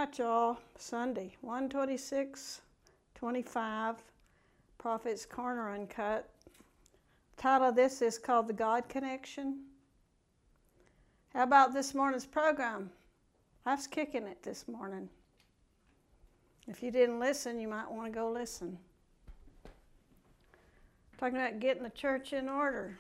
right, y'all. Sunday, 1/26/25, Prophet's Corner Uncut. The title of this is called The God Connection. How about this morning's program? I was kicking it this morning. If you didn't listen, you might want to go listen. Talking about getting the church in order.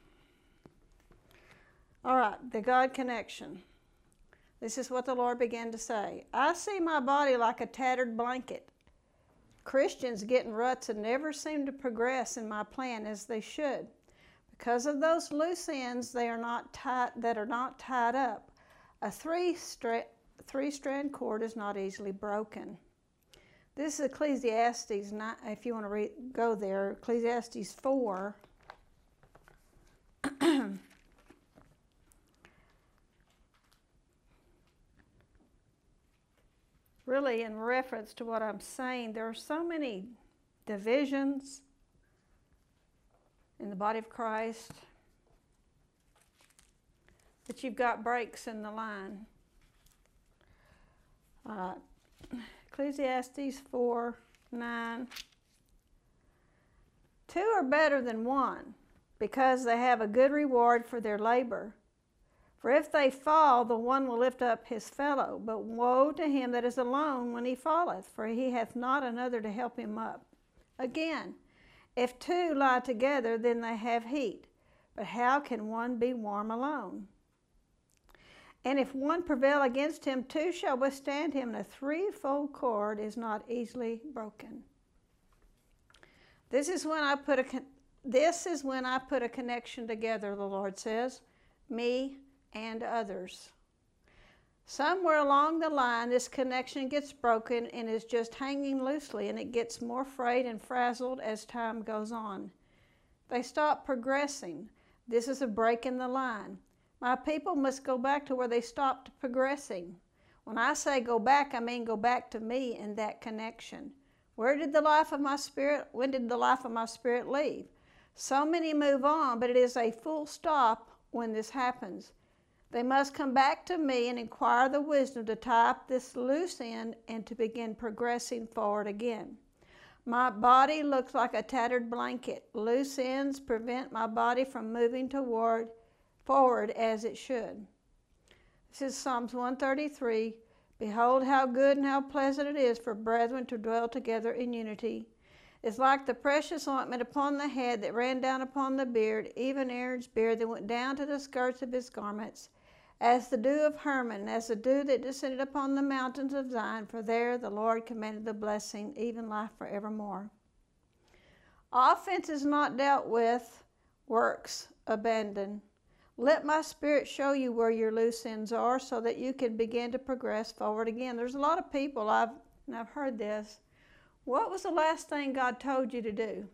All right, the God connection. This is what the Lord began to say. I see my body like a tattered blanket. Christians get in ruts and never seem to progress in my plan as they should. Because of those loose ends that are not tied up, a three-strand cord is not easily broken. This is Ecclesiastes, if you want to go there, Ecclesiastes 4. Really, in reference to what I'm saying, there are so many divisions in the body of Christ that you've got breaks in the line. Ecclesiastes 4:9. Two are better than one, because they have a good reward for their labor. For if they fall, the one will lift up his fellow. But woe to him that is alone when he falleth, for he hath not another to help him up. Again, if two lie together, then they have heat. But how can one be warm alone? And if one prevail against him, two shall withstand him, and a threefold cord is not easily broken. This is when I put a connection together, the Lord says, me and others. Somewhere along the line, this connection gets broken and is just hanging loosely, and it gets more frayed and frazzled as time goes on. They stop progressing. This is a break in the line. My people must go back to where they stopped progressing. When I say go back, I mean go back to me and that connection. When did the life of my spirit leave? So many move on, but it is a full stop when this happens. They must come back to me and inquire the wisdom to tie up this loose end and to begin progressing forward again. My body looks like a tattered blanket. Loose ends prevent my body from moving forward as it should. This is Psalms 133. Behold how good and how pleasant it is for brethren to dwell together in unity. It's like the precious ointment upon the head that ran down upon the beard, even Aaron's beard that went down to the skirts of his garments, as the dew of Hermon, as the dew that descended upon the mountains of Zion, for there the Lord commanded the blessing, even life forevermore. Offense is not dealt with, works abandoned. Let my spirit show you where your loose ends are so that you can begin to progress forward again. There's a lot of people, I've heard this. What was the last thing God told you to do?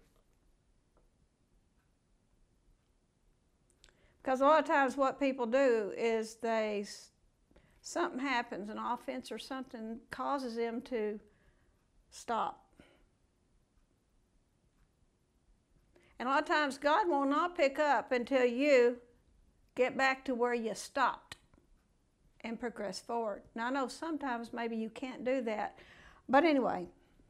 Because a lot of times what people do is something happens, an offense or something causes them to stop. And a lot of times God will not pick up until you get back to where you stopped and progress forward. Now I know sometimes maybe you can't do that, but anyway.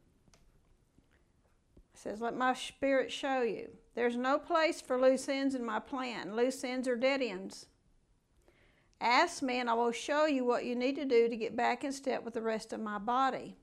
It says, let my spirit show you. There's no place for loose ends in my plan. Loose ends are dead ends. Ask me and I will show you what you need to do to get back in step with the rest of my body.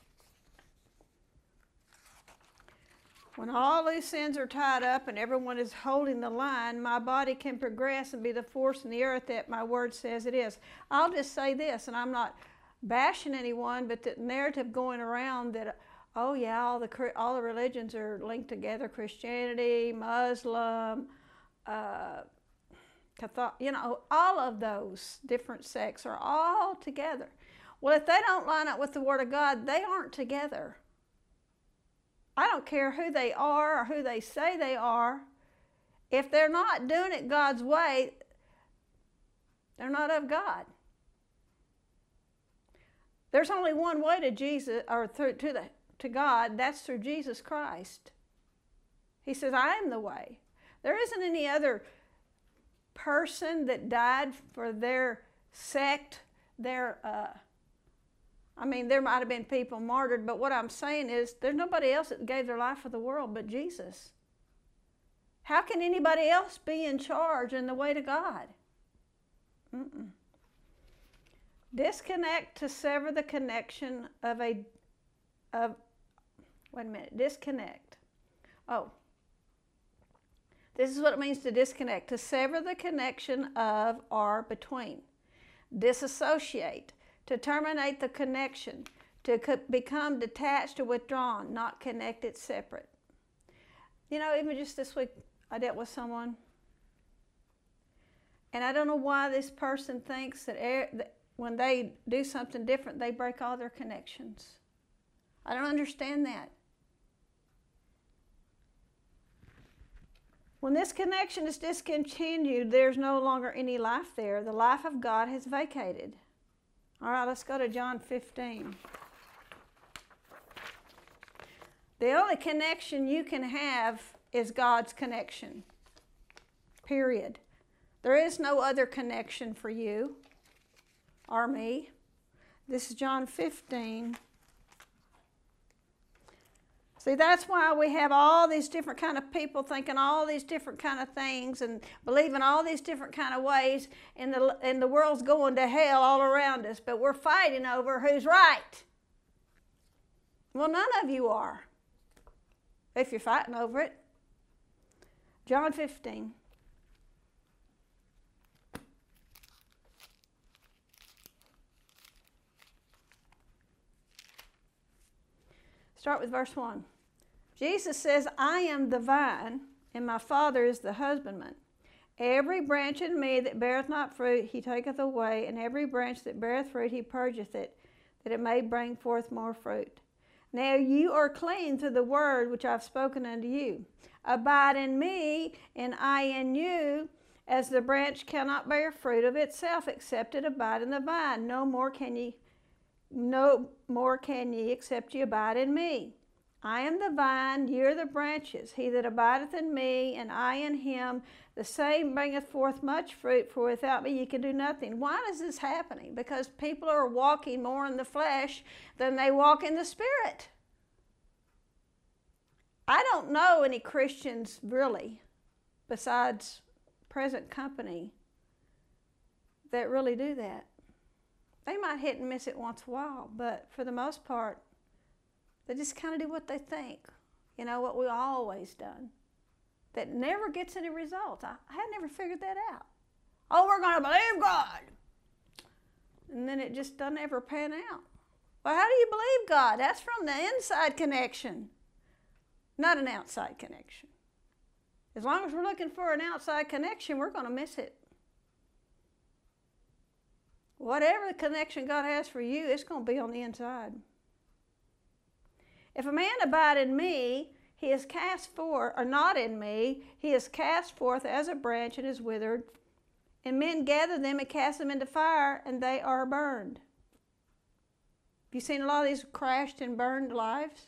When all loose ends are tied up and everyone is holding the line, my body can progress and be the force in the earth that my word says it is. I'll just say this, and I'm not bashing anyone, but the narrative going around that oh yeah, all the religions are linked together, Christianity, Muslim, Catholic, all of those different sects are all together. Well, if they don't line up with the Word of God, they aren't together. I don't care who they are or who they say they are. If they're not doing it God's way, they're not of God. There's only one way to Jesus, or to God, that's through Jesus Christ. He says, I am the way. There isn't any other person that died for their sect, their I mean, there might have been people martyred, but what I'm saying is there's nobody else that gave their life for the world but Jesus. How can anybody else be in charge in the way to God? Disconnect to sever the connection disconnect. Oh. This is what it means to disconnect. To sever the connection of or between. Disassociate. To terminate the connection. To become detached or withdrawn. Not connected, separate. You know, even just this week, I dealt with someone. And I don't know why this person thinks that when they do something different, they break all their connections. I don't understand that. When this connection is discontinued, there's no longer any life there. The life of God has vacated. All right, let's go to John 15. The only connection you can have is God's connection. Period. There is no other connection for you or me. This is John 15. See, that's why we have all these different kind of people thinking all these different kind of things and believing all these different kind of ways, and the world's going to hell all around us, but we're fighting over who's right. Well, none of you are, if you're fighting over it. John 15. Start with verse 1. Jesus says, I am the vine, and my Father is the husbandman. Every branch in me that beareth not fruit, he taketh away, and every branch that beareth fruit, he purgeth it, that it may bring forth more fruit. Now you are clean through the word which I have spoken unto you. Abide in me, and I in you, as the branch cannot bear fruit of itself, except it abide in the vine. No more can ye, except ye abide in me. I am the vine, ye are the branches. He that abideth in me, and I in him, the same bringeth forth much fruit, for without me ye can do nothing. Why is this happening? Because people are walking more in the flesh than they walk in the Spirit. I don't know any Christians, really, besides present company, that really do that. They might hit and miss it once in a while, but for the most part, they just kind of do what they think. You know, what we've always done. That never gets any results. I had never figured that out. Oh, we're going to believe God. And then it just doesn't ever pan out. Well, how do you believe God? That's from the inside connection, not an outside connection. As long as we're looking for an outside connection, we're going to miss it. Whatever the connection God has for you, it's going to be on the inside. If a man abide in me, he is cast forth, or not in me, he is cast forth as a branch and is withered. And men gather them and cast them into fire, and they are burned. Have you seen a lot of these crashed and burned lives?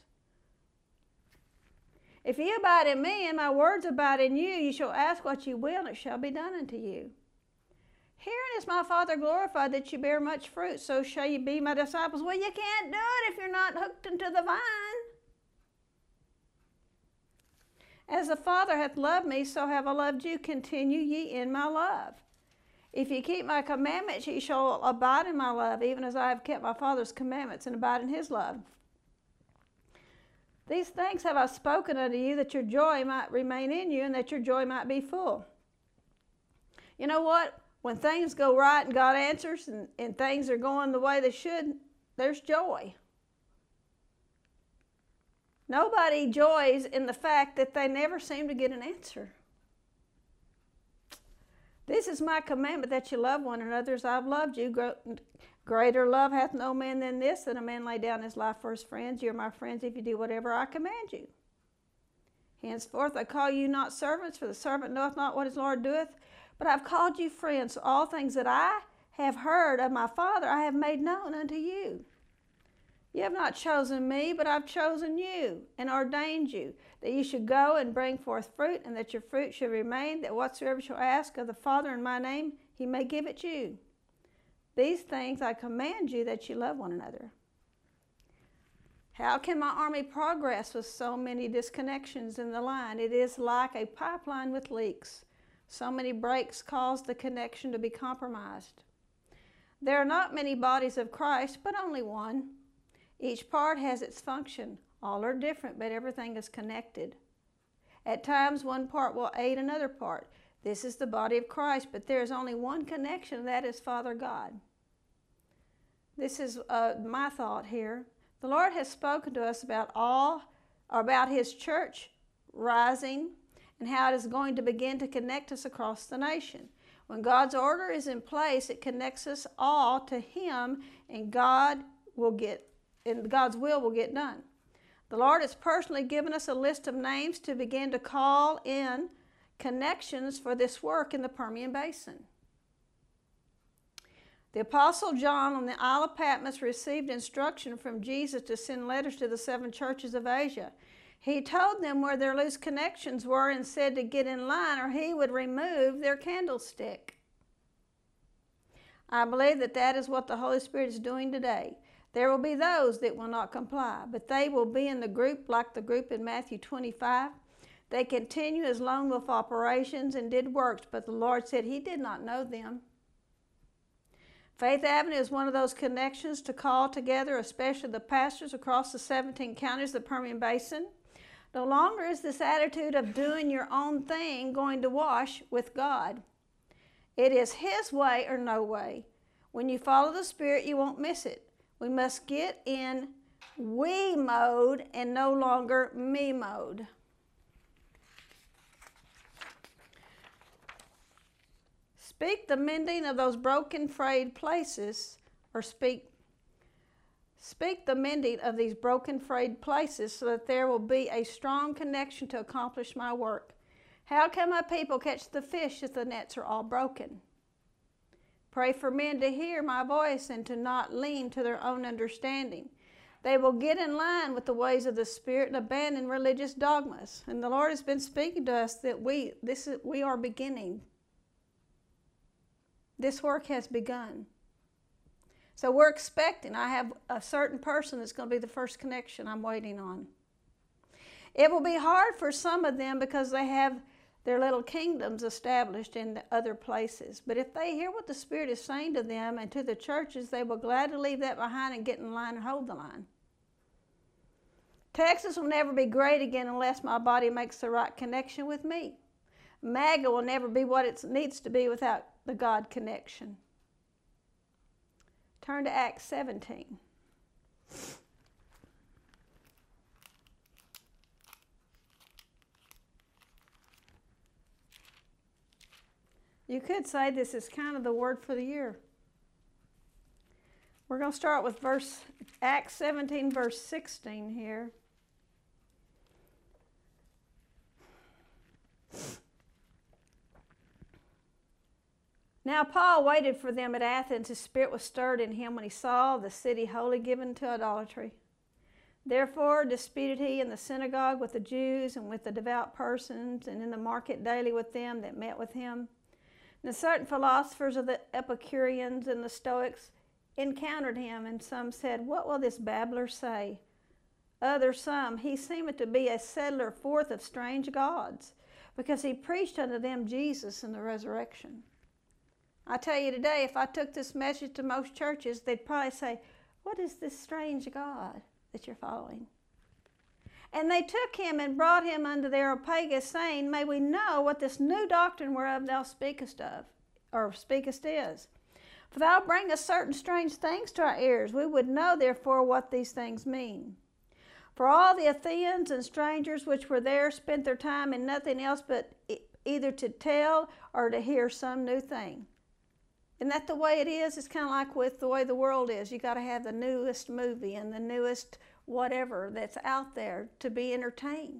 If ye abide in me, and my words abide in you, you shall ask what ye will, and it shall be done unto you. Herein is my Father glorified, that you bear much fruit, so shall you be my disciples. Well, you can't do it if you're not hooked into the vine. As the Father hath loved me, so have I loved you. Continue ye in my love. If ye keep my commandments, ye shall abide in my love, even as I have kept my Father's commandments and abide in his love. These things have I spoken unto you, that your joy might remain in you, and that your joy might be full. You know what? When things go right and God answers and things are going the way they should, there's joy. Nobody joys in the fact that they never seem to get an answer. This is my commandment, that you love one another as I've loved you. Greater love hath no man than this, that a man lay down his life for his friends. You are my friends if you do whatever I command you. Henceforth I call you not servants, for the servant knoweth not what his Lord doeth, but I've called you friends. So all things that I have heard of my Father I have made known unto you. You have not chosen me, but I've chosen you and ordained you, that you should go and bring forth fruit, and that your fruit should remain, that whatsoever shall ask of the Father in my name, he may give it you. These things I command you, that you love one another. How can my army progress with so many disconnections in the line? It is like a pipeline with leaks. So many breaks cause the connection to be compromised. There are not many bodies of Christ, but only one. Each part has its function. All are different, but everything is connected. At times, one part will aid another part. This is the body of Christ, but there is only one connection, and that is Father God. This is my thought here. The Lord has spoken to us about His church rising and how it is going to begin to connect us across the nation. When God's order is in place, it connects us all to Him, and God's will will get done. The Lord has personally given us a list of names to begin to call in connections for this work in the Permian Basin. The Apostle John on the Isle of Patmos received instruction from Jesus to send letters to the 7 churches of Asia. He told them where their loose connections were and said to get in line or he would remove their candlestick. I believe that is what the Holy Spirit is doing today. There will be those that will not comply, but they will be in the group like the group in Matthew 25. They continue as lone wolf operations and did works, but the Lord said He did not know them. Faith Avenue is one of those connections to call together, especially the pastors across the 17 counties of the Permian Basin. No longer is this attitude of doing your own thing going to wash with God. It is His way or no way. When you follow the Spirit, you won't miss it. We must get in we mode and no longer me mode. Speak the mending of those broken, frayed places, or speak the mending of these broken, frayed places so that there will be a strong connection to accomplish my work. How can my people catch the fish if the nets are all broken? Pray for men to hear my voice and to not lean to their own understanding. They will get in line with the ways of the Spirit and abandon religious dogmas. And the Lord has been speaking to us that we are beginning. This work has begun. So we're expecting. I have a certain person that's going to be the first connection I'm waiting on. It will be hard for some of them because they have their little kingdoms established in other places. But if they hear what the Spirit is saying to them and to the churches, they will gladly leave that behind and get in line and hold the line. Texas will never be great again unless my body makes the right connection with me. MAGA will never be what it needs to be without the God connection. Turn to Acts 17. You could say this is kind of the word for the year. We're going to start with Acts 17, verse 16 here. Now Paul waited for them at Athens. His spirit was stirred in him when he saw the city wholly given to idolatry. Therefore disputed he in the synagogue with the Jews and with the devout persons, and in the market daily with them that met with him. And certain philosophers of the Epicureans and the Stoics encountered him, and some said, What will this babbler say? Others some, He seemeth to be a settler forth of strange gods, because he preached unto them Jesus and the resurrection. I tell you today, if I took this message to most churches, they'd probably say, What is this strange God that you're following? And they took him and brought him unto the Areopagus, saying, May we know what this new doctrine whereof thou speakest is. For thou bringest certain strange things to our ears. We would know therefore what these things mean. For all the Athenians and strangers which were there spent their time in nothing else but either to tell or to hear some new thing. Isn't that the way it is? It's kind of like with the way the world is. You got to have the newest movie and the newest whatever that's out there to be entertained.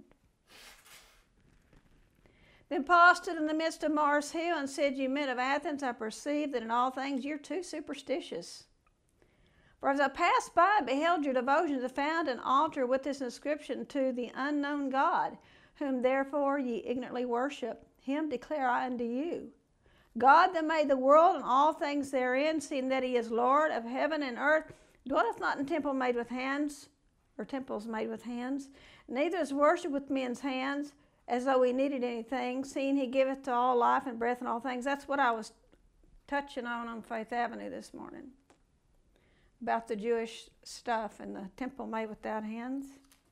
Then Paul stood in the midst of Mars Hill and said, You men of Athens, I perceive that in all things you're too superstitious. For as I passed by, I beheld your devotions, and found an altar with this inscription, To the unknown God, whom therefore ye ignorantly worship. Him declare I unto you. God that made the world and all things therein, seeing that He is Lord of heaven and earth, dwelleth not in temple made with hands, or temples made with hands. Neither is worship with men's hands, as though we needed anything, seeing he giveth to all life and breath and all things. That's what I was touching on Faith Avenue this morning, about the Jewish stuff and the temple made without hands.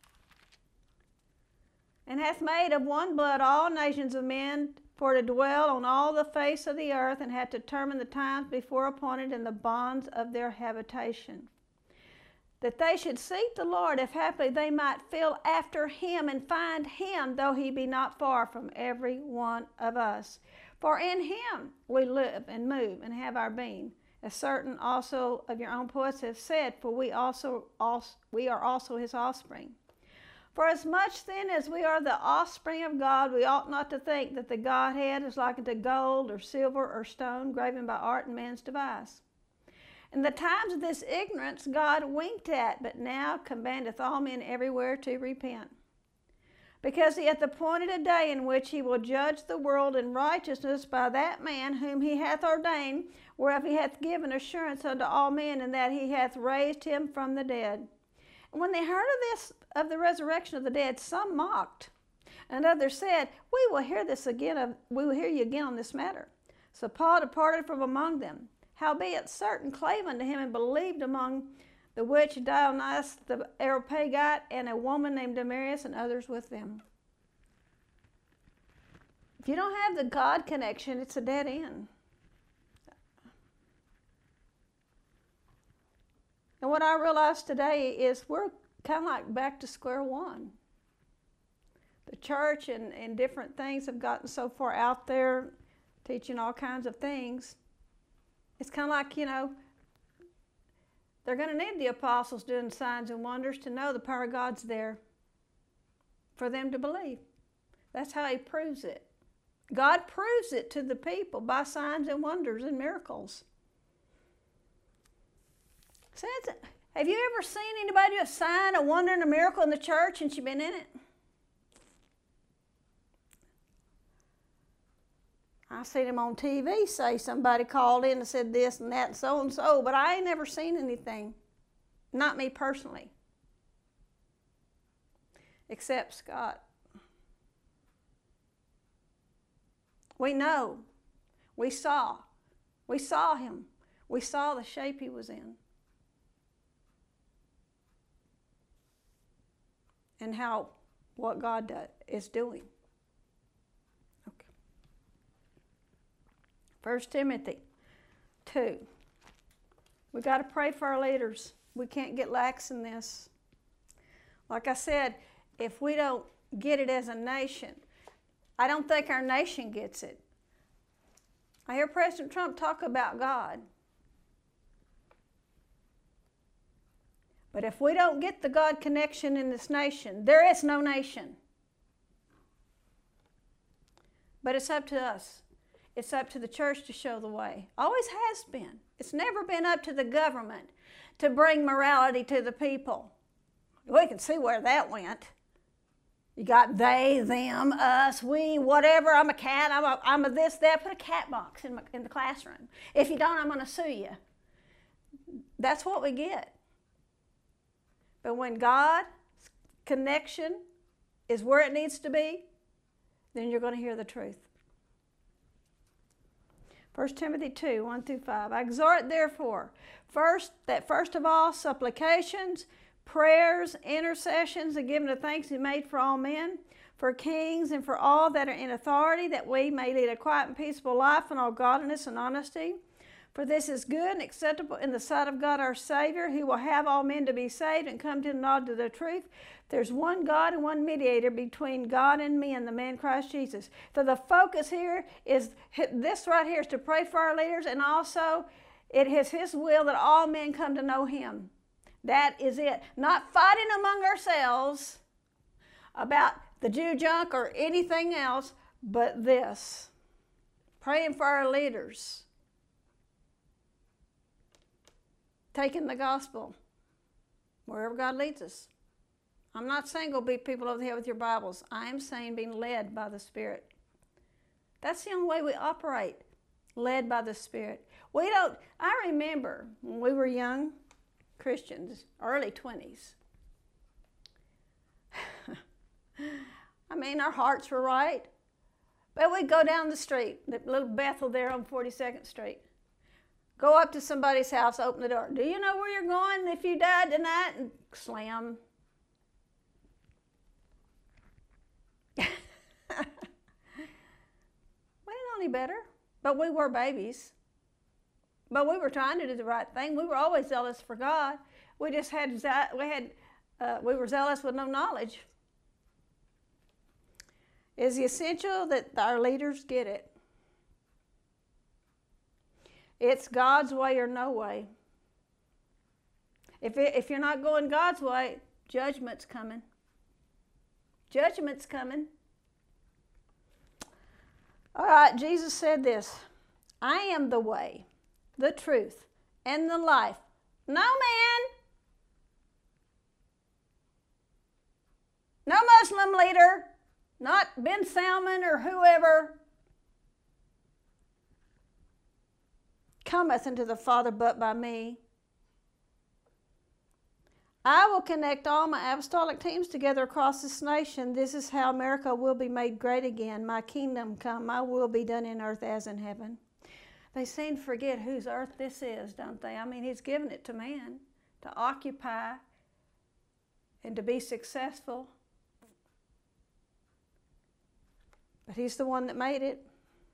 And hath made of one blood all nations of men for to dwell on all the face of the earth, and hath determined the times before appointed in the bonds of their habitation, that they should seek the Lord, if haply they might feel after him and find him, though he be not far from every one of us. For in him we live and move and have our being, as certain also of your own poets have said, for we are also his offspring. For as much then as we are the offspring of God, we ought not to think that the Godhead is like unto gold or silver or stone, graven by art and man's device. In the times of this ignorance God winked at, but now commandeth all men everywhere to repent. Because he hath appointed a day in which he will judge the world in righteousness by that man whom he hath ordained, whereof he hath given assurance unto all men, and that he hath raised him from the dead. And when they heard of this, of the resurrection of the dead, some mocked, and others said, We will hear you again on this matter. So Paul departed from among them. Howbeit certain clave unto him and believed, among the which Dionysius the Areopagite, and a woman named Damaris, and others with them. If you don't have the God connection, it's a dead end. And what I realize today is we're kind of like back to square one. The church and different things have gotten so far out there, teaching all kinds of things. It's kind of like, they're going to need the apostles doing signs and wonders to know the power of God's there for them to believe. That's how he proves it. God proves it to the people by signs and wonders and miracles. Have you ever seen anybody do a sign, a wonder, and a miracle in the church and you've been in it? I seen him on TV say somebody called in and said this and that and so, but I ain't never seen anything. Not me personally. Except Scott. We know. We saw. We saw him. We saw the shape he was in. And what God is doing. 1 Timothy 2. We got to pray for our leaders. We can't get lax in this. Like I said, if we don't get it as a nation, I don't think our nation gets it. I hear President Trump talk about God. But if we don't get the God connection in this nation, there is no nation. But it's up to us. It's up to the church to show the way. Always has been. It's never been up to the government to bring morality to the people. We can see where that went. You got they, them, us, we, whatever. I'm a cat. I'm a this, that. Put a cat box in the classroom. If you don't, I'm going to sue you. That's what we get. But when God's connection is where it needs to be, then you're going to hear the truth. 1 Timothy 2, 1 through 5. I exhort therefore, first of all, supplications, prayers, intercessions, and giving of thanks be made for all men, for kings, and for all that are in authority, that we may lead a quiet and peaceable life in all godliness and honesty. For this is good and acceptable in the sight of God our Savior, who will have all men to be saved and come to the knowledge of the truth. There's one God and one mediator between God and men, the man Christ Jesus. So the focus here is, this right here is to pray for our leaders, and also it is his will that all men come to know him. That is it. Not fighting among ourselves about the Jew junk or anything else, but this. Praying for our leaders. Taking the gospel wherever God leads us. I'm not saying go beat people over the head with your Bibles. I am saying being led by the Spirit. That's the only way we operate, led by the Spirit. I remember when we were young Christians, early 20s, I mean, our hearts were right. But we'd go down the street, the little Bethel there on 42nd Street. Go up to somebody's house, open the door. Do you know where you're going if you died tonight? And slam. We didn't know any better, but we were babies. But we were trying to do the right thing. We were always zealous for God. We just we were zealous with no knowledge. It's essential that our leaders get it. It's God's way or no way. If you're not going God's way, judgment's coming. Judgment's coming. All right, Jesus said this, I am the way, the truth, and the life. No man, no Muslim leader, not Ben Salman or whoever, cometh unto the Father but by me. I will connect all my apostolic teams together across this nation. This is how America will be made great again. My kingdom come, my will be done in earth as in heaven. They seem to forget whose earth this is, don't they? I mean, he's given it to man to occupy and to be successful. But he's the one that made it.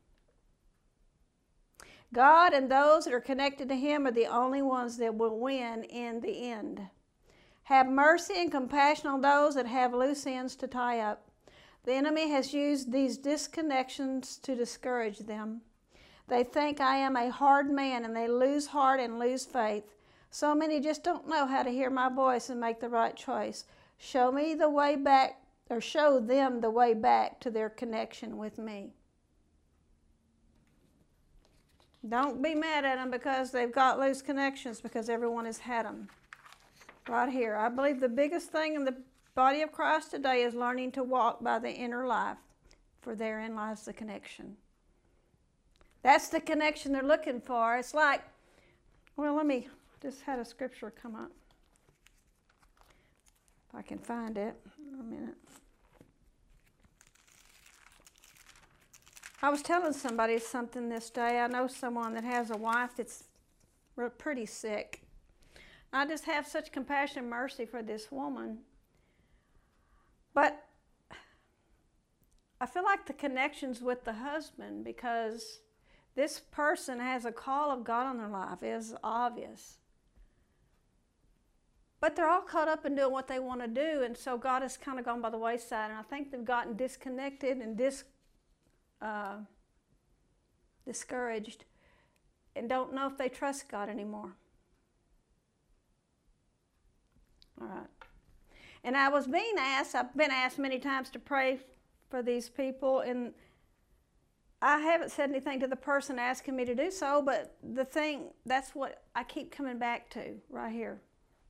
God and those that are connected to him are the only ones that will win in the end. Have mercy and compassion on those that have loose ends to tie up. The enemy has used these disconnections to discourage them. They think I am a hard man, and they lose heart and lose faith. So many just don't know how to hear my voice and make the right choice. Show me the way back, or show them the way back to their connection with me. Don't be mad at them because they've got loose connections, because everyone has had them. Right here. I believe the biggest thing in the body of Christ today is learning to walk by the inner life, for therein lies the connection. That's the connection they're looking for. It's like, well, let me just had a scripture come up. If I can find it in a minute. I was telling somebody something this day. I know someone that has a wife that's pretty sick. I just have such compassion and mercy for this woman. But I feel like the connection's with the husband, because this person has a call of God on their life. It's obvious. But they're all caught up in doing what they want to do, and so God has kind of gone by the wayside, and I think they've gotten disconnected and discouraged and don't know if they trust God anymore. All right. And I was being asked, I've been asked many times to pray for these people, and I haven't said anything to the person asking me to do so, but that's what I keep coming back to right here.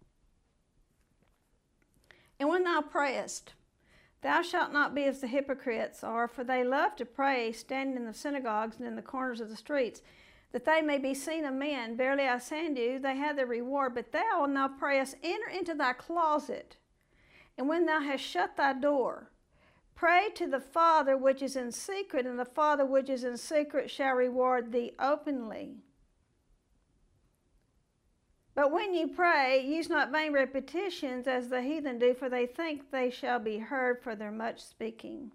And when thou prayest, thou shalt not be as the hypocrites are, for they love to pray, standing in the synagogues and in the corners of the streets, that they may be seen of men. Verily I say unto you, they have their reward. But thou, when thou prayest, enter into thy closet, and when thou hast shut thy door, pray to the Father which is in secret, and the Father which is in secret shall reward thee openly. But when ye pray, use not vain repetitions as the heathen do, for they think they shall be heard for their much speaking.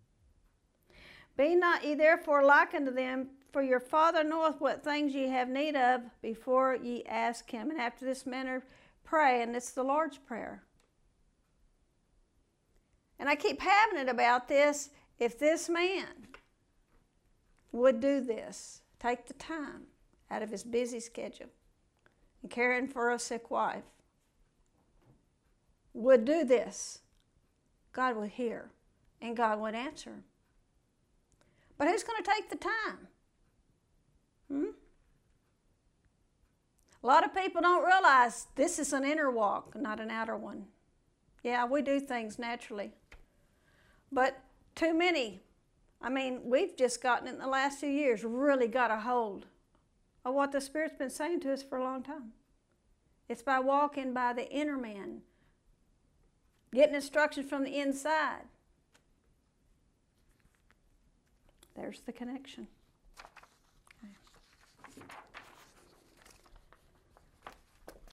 Be not ye therefore like unto them, for your Father knoweth what things ye have need of before ye ask him. And after this manner pray, and it's the Lord's Prayer. And I keep having it about this. If this man would do this, take the time out of his busy schedule and caring for a sick wife, would do this, God would hear and God would answer. But who's going to take the time? A lot of people don't realize this is an inner walk, not an outer one. Yeah, we do things naturally. But too many, we've just gotten in the last few years, really got a hold of what the Spirit's been saying to us for a long time. It's by walking by the inner man, getting instructions from the inside. There's the connection.